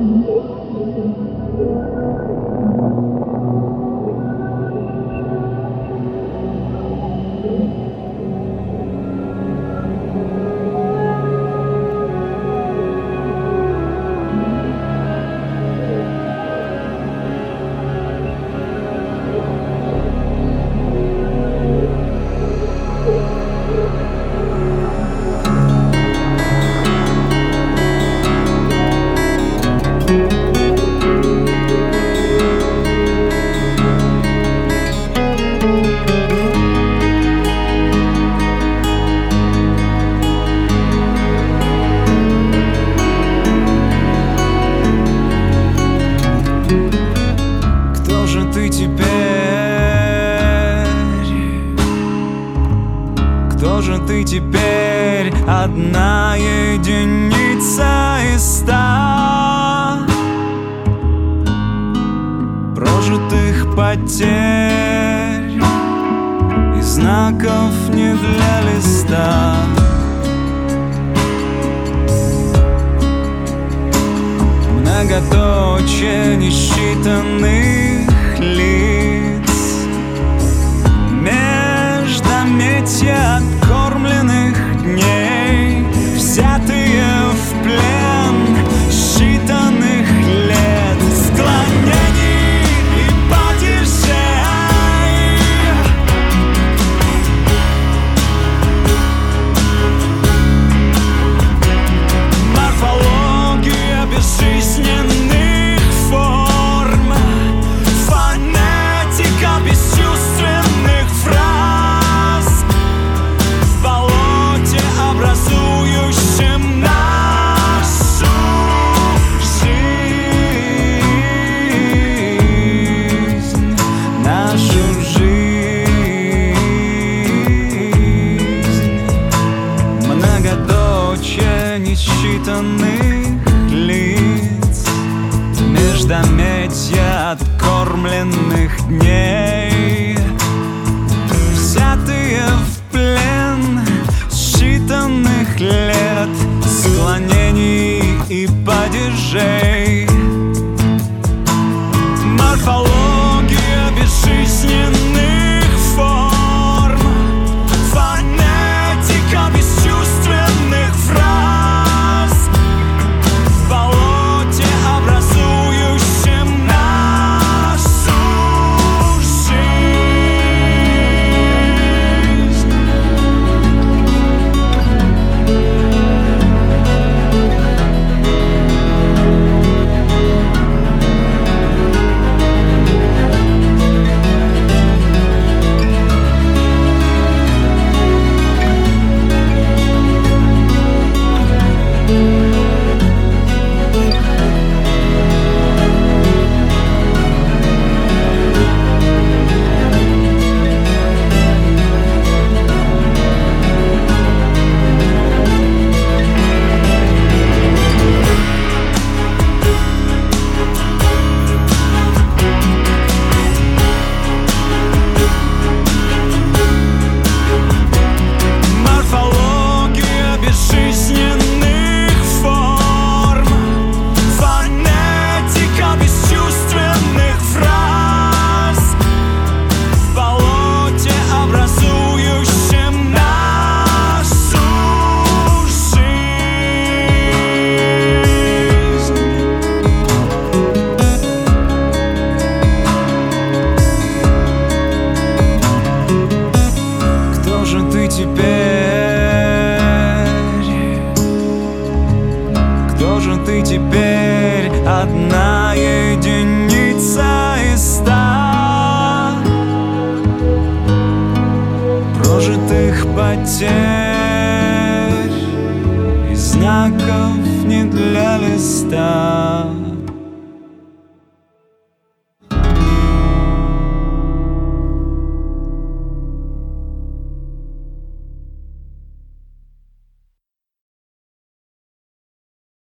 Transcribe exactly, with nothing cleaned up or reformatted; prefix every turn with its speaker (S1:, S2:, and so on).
S1: Кто же ты теперь? Одна единица из ста прожитых потерь и знаков не для листа. Многоточие несчитанных лиц, междометия откормленных дней, взятые в плен считанных лет, склонений и падежей. Морфология безжизненных форм, фонетика бесчувственных фраз, в болоте, образующем нашу жизнь, нашу жизнь. Многоточие несчитанных лиц, междометия откормленных дней, взятые в плен считанных лет, склонений и падежей. Морфология безжизненных форм, фонетика бесчувственных фраз, в болоте, образующем нашу жизнь. Морфология безжизненных форм, фонетика бесчувственных фраз, в болоте, образующем нашу жизнь. Кто же ты теперь? Кто же ты теперь? Одна единица из ста прожитых потерь и знаков не для листа.